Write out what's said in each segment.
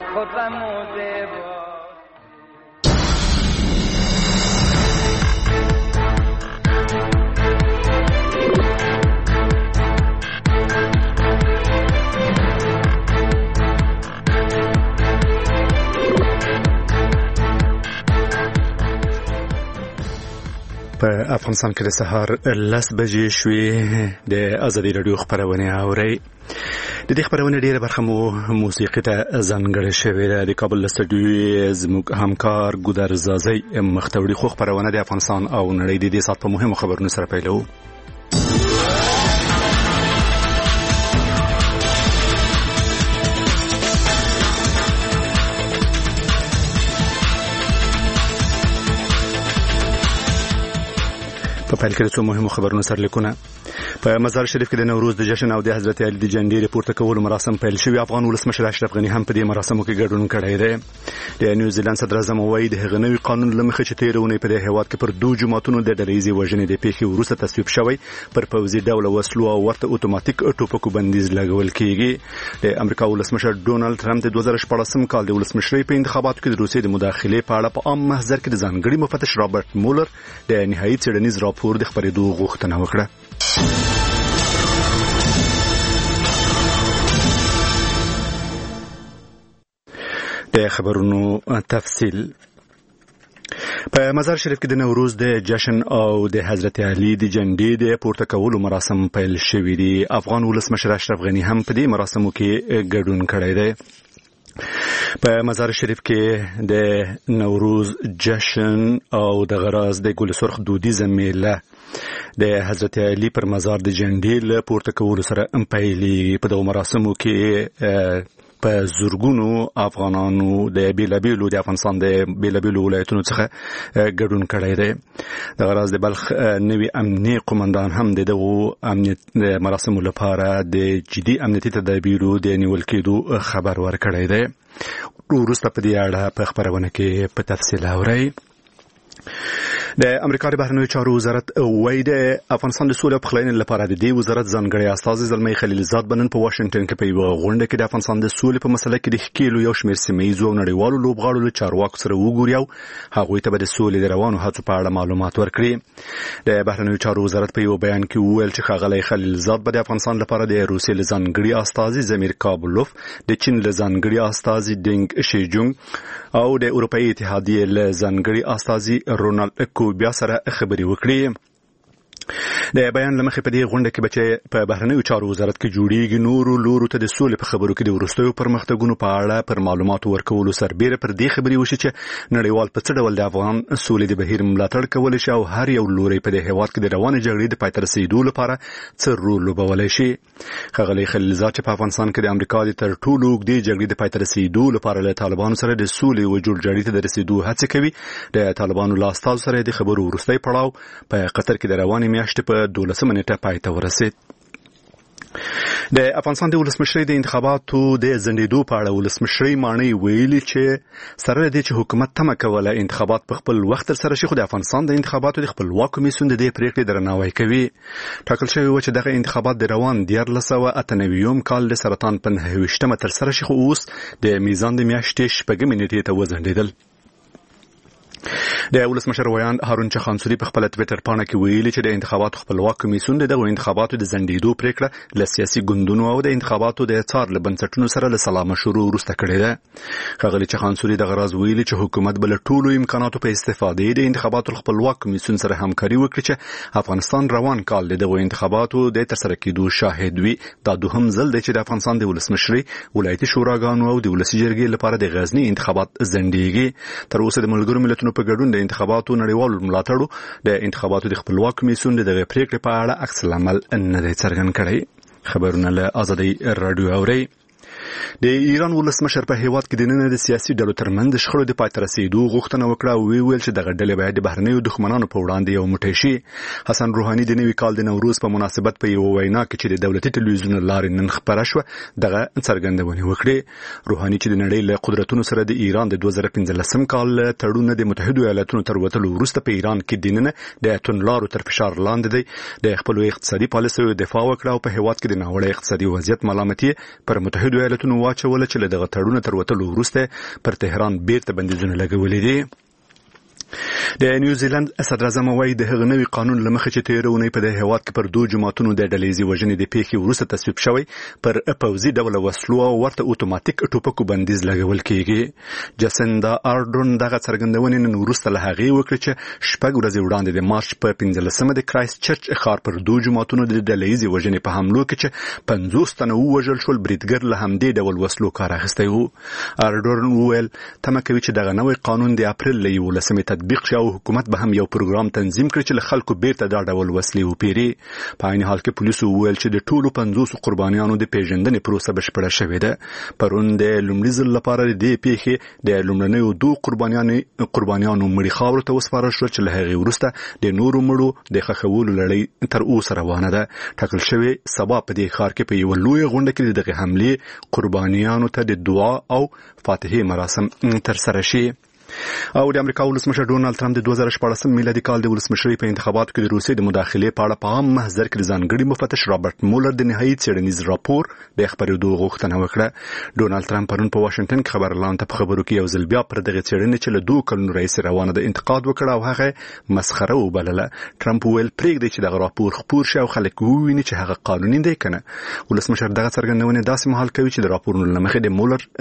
خودم موزه په افغانستان کې د سهار 10 بجې شوې د ازادي رادیو خبرونه اوري د دې خبرونه ډیره برخه مو موسیقي ته ځانګړې شوې ده د کابل استودیو زموږ همکار ګودر زازي مختوري خو خبرونه د افغانستان او نړۍ د دې سات په مهمو خبرونو سره پیلو په پیل کې څو مهمو خبرونو سره لیکونه په مزار شریف کې د نوروز د جشن او د حضرت علي د جنډې پورته کولو مراسم پیل شوي افغان ولسمشر اشرف غني هم په دې مراسمو کې ګډون کړی دی د نیوزیلند صدر اعظم وایي د هغه نوي قانون لمخې چې تیرونه په دې هیواد کې پر دوه جماعتونو د ډلېزي وژنې د پیښې وروسته تصویب شوی پر پوځي ډول وسلو او ورته اتوماتیک ټوپکو بندیز لګول کیږي د امریکا ولسمشر ډونالد ټرمپ د 2014 کال د ولسمشرۍ په انتخاباتو کې د روسیې د مداخلې په اړه په عام محضر کې د ځانګړي مفتش رابرټ مولر د نهایي څېړنیز راپور د خبرېدو غوښتنه وکړه د خبرونو تفصیل په مزار شریف کې د نوروز د جشن او د حضرت علي د جنډې د پورته کولو مراسم پیل شوي دي افغان ولسمشر اشرف غني هم په دې مراسمو کې ګډون کړی دی په مزار شریف کې د نوروز جشن او د غراز د ګل سرخ دودیزه میله د حضرت علي پر مزار د جنډې له پورته کولو سره پیلي په دغه مراسمو کې په زورګونو افغانانو د بیلابیلو د افغانستان د بیلابیلو ولایتونو څخه ګډون کړی دی د غراز د بلخ نوي امنیتي قومندان هم دغه امنیت مراسمو لپاره د جدي امنیتي تدابیرو د نیول کېدو خبر ورکړی دی وروسته په دې اړه په خبرونه کې په تفصیل اورئ د امریکا د بهرنیو چارو وزارت وایي د افغانستان د سولې او پخلاینې لپاره د دې وزارت ځانګړی استازی زلمي خلیلزاد بنن په واشنگټن کې په یوه غونډه کې د افغانستان د سولې په مسله کې د ښکېلو یو شمېر سیمه‌ییزو او نړیوالو لوبغاړو له چارواکو سره وګوري او هغوی ته به د سولې د روانو هڅو په اړه معلومات ورکړي د بهرنیو چارو وزارت په یو بیان کې وویل چې ښاغلی خلیلزاد به د افغانستان لپاره د روسیې له ځانګړي استازي زمیر کابلوف د چین له ځانګړي استازي دینګ شیجونګ او د اروپایي اتحادیې له ځانګړي استازي رونالډ کوبیا سره خبرې وکړي د بیان لمخې په دې غونډه کې بچي په بهرنیو چارو وزارت کې جوړیږي نورو لورو ته د سولې په خبرو کې د ورستیو پرمختګونو په اړه پر معلوماتو ورکولو سربېره پر دې خبرې وشي چې نړیوال په څه ډول د افغان سولې د بهیر ملاتړ کولی شي او هر یو لوري په دې هیواد کې د روانې جګړې د پای ته رسېدو لپاره څه رول لوبولی شي ښاغلی خلیلزاد چې په افغانستان کې د امریکا د تر ټولو اوږدې جګړې د پای ته رسېدو لپاره له طالبانو سره د سولې او جوړجاړي ته د رسېدو هڅې کوي د طالبانو له استازو سره د خبرو وروستی پړاو په قطر کې د روانې میاشتې په 12 نیټه پای ته ورسېد د افغانستان د ولسمشرۍ د انتخاباتو د ځنډېدو په اړه ولسمشرۍ ماڼۍ ویلي چې سره له دې چې حکومت تمه کوله انتخابات په خپل وخت ترسره شي خو د افغانستان د انتخاباتو د خپلواک کمیسیون د دې پریکړې درناوی کوي ټاکل شوی و چې دغه انتخابات د روان 1998 کال د سرطان په 9 ترسره شي خو اوس د میزان د میاشتې 6 نیټې ته وځنډېدل د ولسمشر ویان هارون چخانسوري په خپل ټویټر پاڼه کې ویلي چې د انتخاباتو خپلواک کمیسیون دغه انتخاباتو د ځنډېدو پریکړه له سیاسي ګوندونو او د انتخاباتو د څار له بنسټونو سره له سلا مشورو وروسته کړې ده ښاغلي چخانسوري دغه راز ویلي چې حکومت به له ټولو امکاناتو په استفادې د انتخاباتو خپلواک کمیسیون سره همکاري وکړي چې افغانستان روان کال دغه انتخاباتو د ترسره کېدو شاهد وي دا دوهم ځل دی چې د افغانستان د ولسمشرۍ ولایتي شوراګانو او د ولسي جرګې لپاره د غزني انتخابات ځنډېږي تر اوسه د ملګرو ملتونو په ګډون د انتخاباتو نړیوالو ملاتړو د انتخاباتو د خپلواک کمیسیون دغه پریکړې په اړه عکس العمل نه دی څرګند کړی خبرونه له آزادۍ رادیو اوري د ایران ولسمشر په هیواد کې د نن د سیاسي ډلو ترمنځ د شخړو د پای ته رسېدو غوښتنه وکړه او ویل چې دغه ډلې باید د بهرنیو دښمنانو په وړاندې یو موټی شي حسن روحاني د نوي کال د نوروز په مناسبت په یو وینا کې چې د دولتي تلویزیون لارې نن خبره شوه دغه څرګندونه وکړه روحاني چې د نړۍ له قدرتونو سره د ایران د 2015 کال تړون د متحده ایالاتونو تر وتلو وروسته په ایران کې د نن د توندلارو تر فشار لاندې دی د خپل اقتصادي پالیسیو دفاع وکړه او په هیواد کې د ناوړه اقتصادي وضعیت ملامتي پر متحده محدودیتونو واچول چې له دغه تړون تر وتلو وروسته پر تهران بیرته بندیزونه لګولې دي. د نیوزیلند صدر اعظم وايي د هغه نوي قانون لمخې چې تیرونه په د هیواد کې پر 2 جماعتونو د ډلېزي وژنې د پیښې وروسته تصویب شوی پر پوځي ډول وسلو او ورته اتوماتیک ټوپکو بندیز لګول کیږي. جسندا آردون دغه څرګندونې نن وروسته له هغې وکړه چې شپږ ورځې وړاندې د مارچ په 15مه د کرایست چرچ ښار پر 2 جماعتونو د ډلېزي وژنې په حملو کې چې 50 تنه ووژل شول بریدګر له همدې ډول وسلو کار اخیستی و. آردون وویل تمه کوي چې دغه نوی قانون د اپریل له 11مې تطبیق شي او حکومت به هم یو پروګرام تنظیم کړي چې له خلکو بیرته دا ډول وسلې وپیري. په عین حال کې پولیسو وویل چې د ټولو 50 قربانیانو د پیژندنې پروسه بشپړه شوې ده. پرون د لومړي ځل لپاره د دې پیښې د لومړنیو 2 قربانیانو مړي خاورو ته وسپارل شول چې له هغې وروسته د نورو مړو د ښخولو لړۍ تر اوسه روانه ده. ټاکل شوی سبا په دې ښار کې په یوه لویه غونډه کې دغه حملې قربانیانو ته د دعا او فاتحې مراسم ترسره شي. او د امریکا ولسمشر ډونالد ترامپ د 2014 میلادي کال د ولسمشرۍ په انتخاباتو کې د روسیې د مداخلې په اړه په عام محضر کې ځانګړي مفتش رابرټ مولر د نهایي څېړنیز راپور د خبرېدو غوښتنه وکړه. ډونالد ترامپ پرون په واشنگټن کې خبرلاندو ته په خبرو کې یو ځل بیا پر دغه څېړنې چې له 2 کلونو راهیسې روانه ده انتقاد وکړ او هغه مسخره وبلله. ترامپ ویل پرېږدئ چې دغه راپور خپور شي او خلک وویني چې هغه قانوني دی که نه. ولسمشر دغه څرګندونې داسې مهال کوي چې د راپورونو له مخې د مولر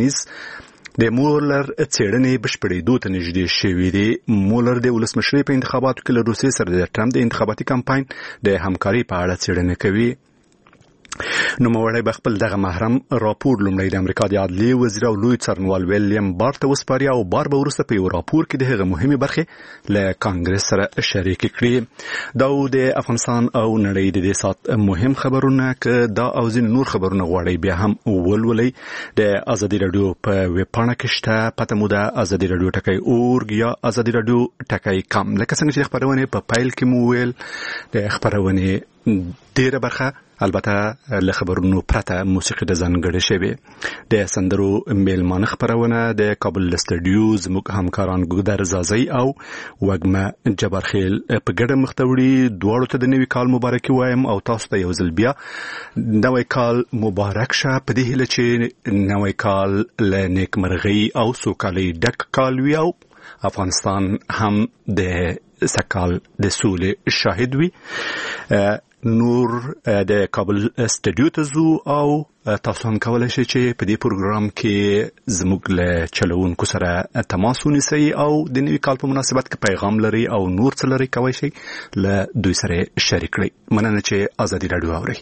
څېړنې بشپړېدو ته نږدې شوې دي. مولر د ولسمشرۍ په انتخاباتو کې له روسیې سره د ټرمپ د انتخاباتي کمپاین د همکارۍ په اړه څېړنه کوي. نوموړی به خپل دغه محرم راپور لومړی د امریکا د عدلیې وزیر او لوی څارنوال ویلیام بار ته وسپاري او بار به وروسته په یو راپور کې د هغه مهمې برخې له کانګرس سره شریکې کړي. دا د افغانستان او نړۍ د دې سات مهم خبرونه که دا او ځینې نور خبرونه غواړئ بیا هم ولولئ. د ازادي راډیو په ویب پاڼه کې شته، پته مو ده ازادي راډیو ټکی اورګ یا ازادي راډیو ټکی کام. لکه څنګه چې خبرونه په پیل کې مو ویل د خبرونه ډیره برخه البته له خبرونو پرته موسیقي د ځانګړې شوی. د سندرو میلمانه خبرونه د کابل استودیو زموږ همکاران ګودر زازی او وګمه جبارخیل په ګډه مختوړي. دواړو ته د نوي کال مبارکي وایم او تاسو ته یو ځل بیا نوی کال مبارک شه په دې هیله چې نوی کال له نیکمرغۍ او سوکالۍ ډک کال وي او افغانستان هم د سکال د سولې شاهد وي. نور د کابل استودیو ته زو او تاسو هم کولای شئ چې په دې پروګرام کې زموږ له چلوونکو سره تماس ونیسئ او د نوي کال په مناسبت کې پیغام لري او نور څه لري کولی شئ له دوی سره شریک کړئ. مننه چې ازادي راډیو اورئ.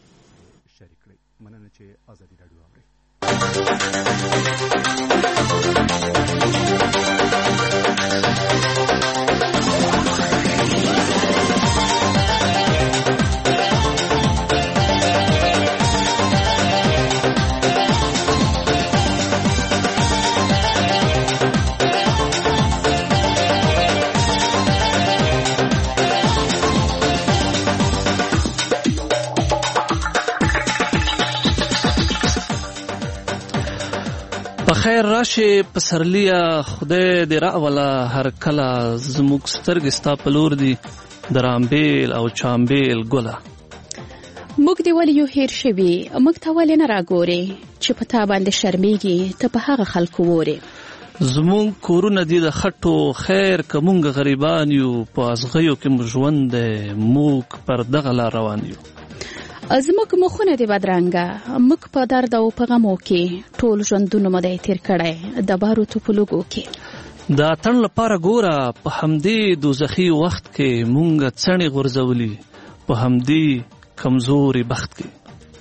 خیر راشي پسرلیا خدای دې راولا هر کله زموږ سترګې ستا په لور دي د رامبیل او چامبیل ګله. موږ دې ولې یو هیر شوي موږ ته ولې نه راګورې چې په تا باندې شرمېږي ته په هغه خلکو وورې. زموږ کورونه دي د خټو خیر که موږ غریبان یو په ازغیو کې مو ژوند دی موږ پر دغه لار روان یو. زموږ مخونه دې بدرنګه موږ په درد او په غمو کې ټول ژوندونه مو دی تیر کړی د باروتو په لوګو کې. د اتڼ لپاره ګوره په همدې دوزخي وخت کې مونږ څڼې غورځولي په همدې کمزوري بخت کې.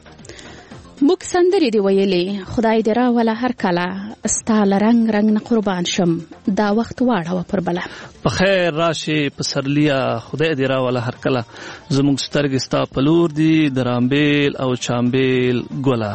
موږ سندرې دی ویلې خدای دې راوله هر کله ستا له رنګ رنګ نه قربان شم دا وخت واړوه پر بله. په خیر راشي پسرلیا خدای دې راوله هر کله زموږ سترګې ستا په لور دي د رامبیل او چامبیل ګله.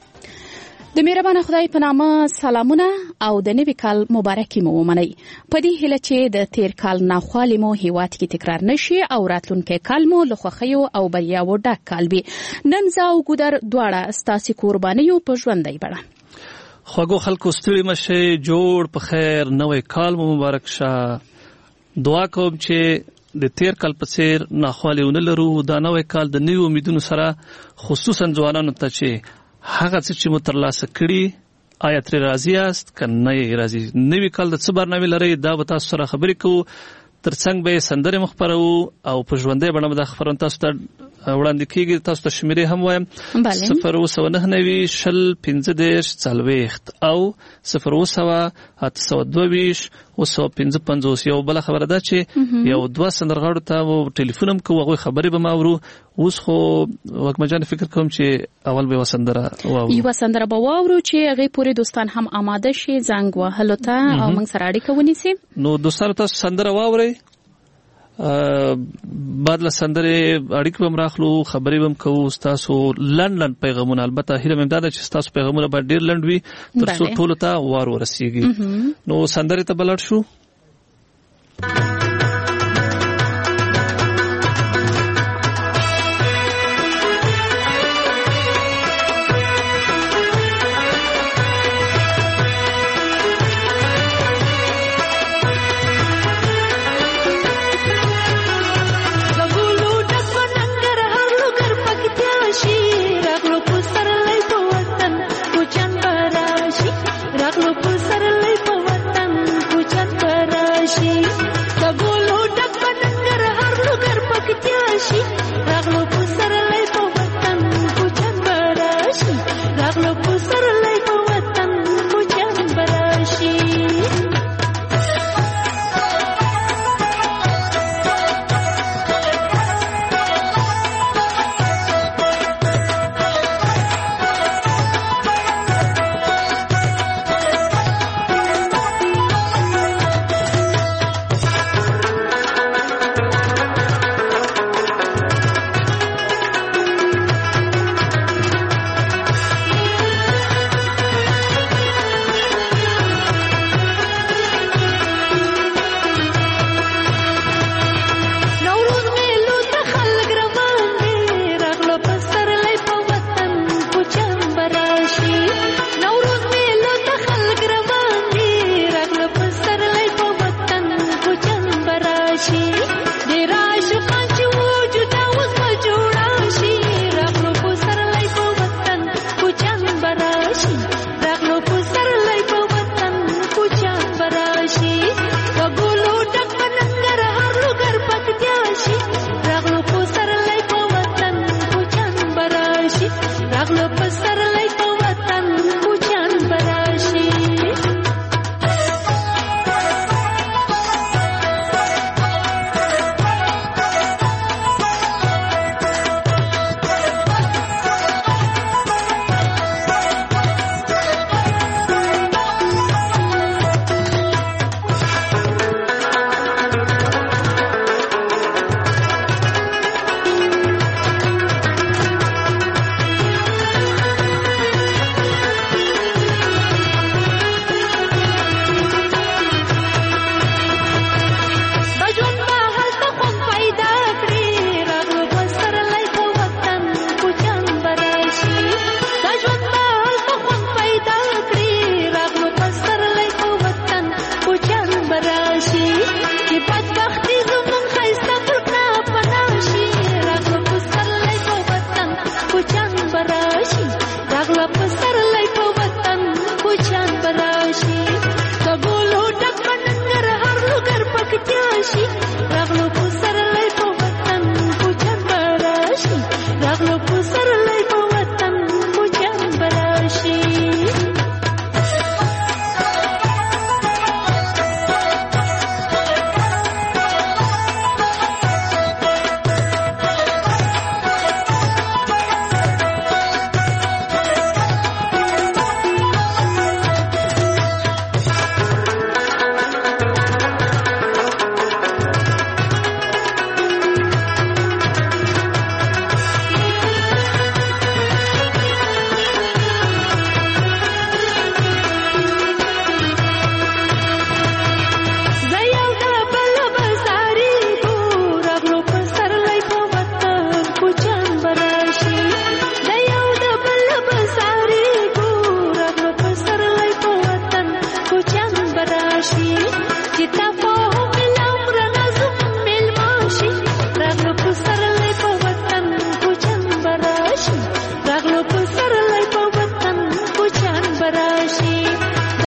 د مهربانه خدای په نامه سلامونه او د نوي کال مبارکي مو ومنئ په دې هیله چې د تیر کال ناخوالې مو هیواد کې تکرار نشي او راتلونکی کال مو له خوښیو او بریاوو ډک کال وي. نن زه او ګودر دواړه ستاسې قربانیو په ژوندۍ بڼه. خوږو خلکو ستړي مشئ جوړ په خیر نوی کال مو مبارک شه. دعا کوم چې د تیر کال په څیر ناخوالې ونه لرو. دا نوی کال د نویو امیدونو سره خصوصا ځوانانو ته چې هغه څه چې مو ترلاسه کړي آیا ترې راضي یاست که نه یې راضي. نوي کال د څه برنامې لرئ دا به تاسو سره خبرې کوو. ترڅنګ به سندرې مخبرو او په ژوندۍ بڼه به دا خبرونه تاسو ته وړاندې کېږي. تاسو ته شمیرې هم وایم 029901540 او 020822055. یو بله خبره ده چې یو دوه سندرغاړو ته ټلیفون هم کوو هغوی خبرې به ماورو. اوس خو وکمه جان فکر کوم چې اول به یوه سندره واورو. یوه سندره به واورو چې هغې پورې دوستان هم آماده شي زنګ وهلو ته او موږ سره اړیکه ونیسي. نو دوستانو تاسو سندره واورئ. بعد له سندرې اړیکې به هم راخلو خبرې به هم کوو. ستاسو لنډ پیغامونه البته هیله مې دا ده چې ستاسو پیغامونه باید ډېر لنډ وي تر څو ټولو ته وار ورسیږي. نو سندرې ته به لاړ شو.